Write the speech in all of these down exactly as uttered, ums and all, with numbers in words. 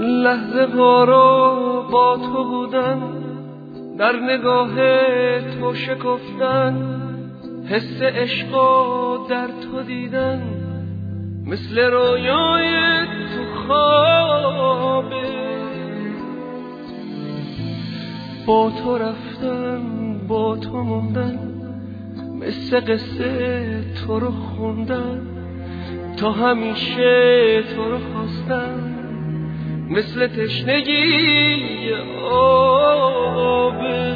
لحظه وارا با تو بودن، در نگاه تو شکفتن، حس عشقا در تو دیدن، مثل رویای تو خوابه. با تو رفتن با تو موندن، مثل قصه تو رو خوندن، تا همیشه تو رو خواستن، مثل تشنگی آبه.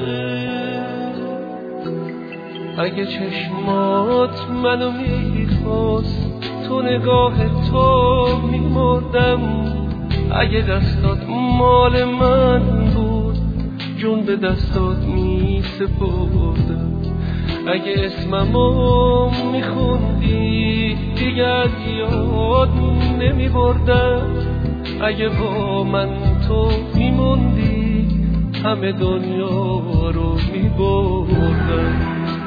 اگه چشمات منو میخواست، تو نگاه تو میمردم. اگه دستات مال من بود، جون به دستات میسپردم. اگه اسممو میخوندی، دیگه از یاد نمیبردم. اگه با من تو میموندی، همه دنیا رو میبردم.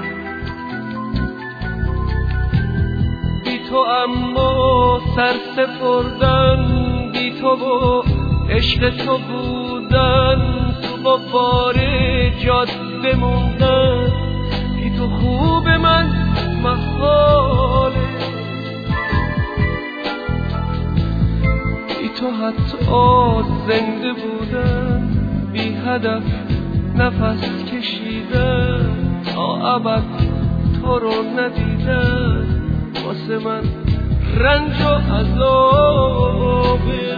بی تو اما سر سپردن، بی تو با عشق تو بودن، تو با بار جاده موندن. بی تو خوب من محاله، بی تو حتی زنده بودن، بی هدف نفس کشیدن، تا ابد تو رو ندیدن، واسه من رنج و عذابه.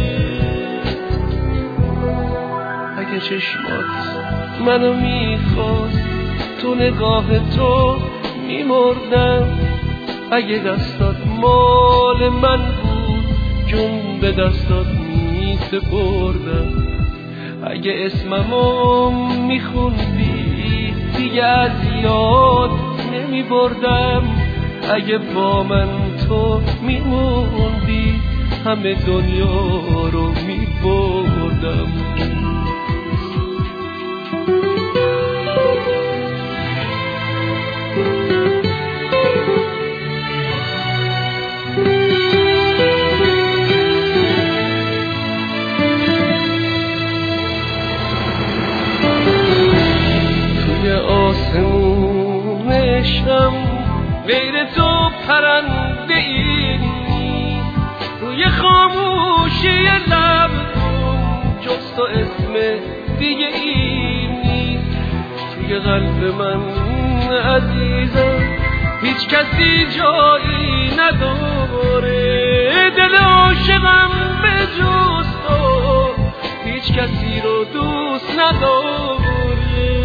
اگه چشمات منو میخواست، تو نگاه تو میمردم. اگه دستات مال من بود، جون به دستات میسپردم. اگه اسممو میخوندی، دیگه از یاد نمیبردم. اگه با من تو میموندی، همه دنیا رو میبردم. توی آسمون عشقم غیر تو پرنده ای نیست، روی خاموشی لب جز تو اسم دیگه ای نیست. توی قلب من عزیزم هیچ کسی جایی نداره، دل عاشقم به جز تو هیچ کسی رو دوست نداره.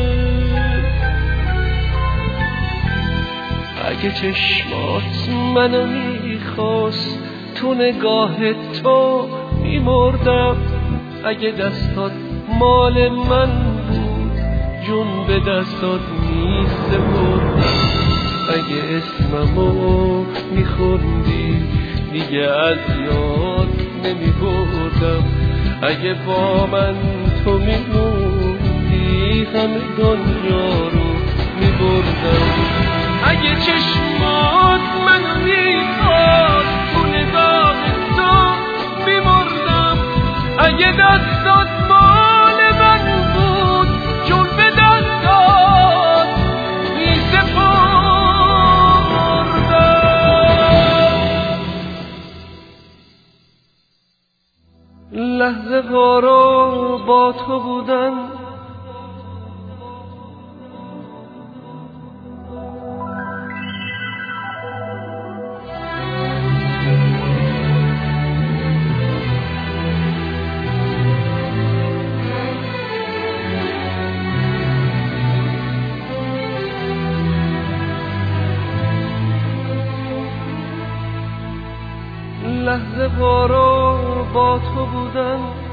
اگه چشمات منو میخواست، تو نگاه تو میمردم. اگه دستات مال من بود، جون به دستات میسپردم. اگه اسممو میخوندی، دیگه از یاد نمیبردم. اگه با من تو میموندی، همه دنیا رو میبردم. اگه چشمات منو میخواست، تو نگاه تو میمردم. اگه دستات مال من بود، جون به دستات میسپردم. لحظه وارا با تو بودن، لحظه وارا با تو بودن.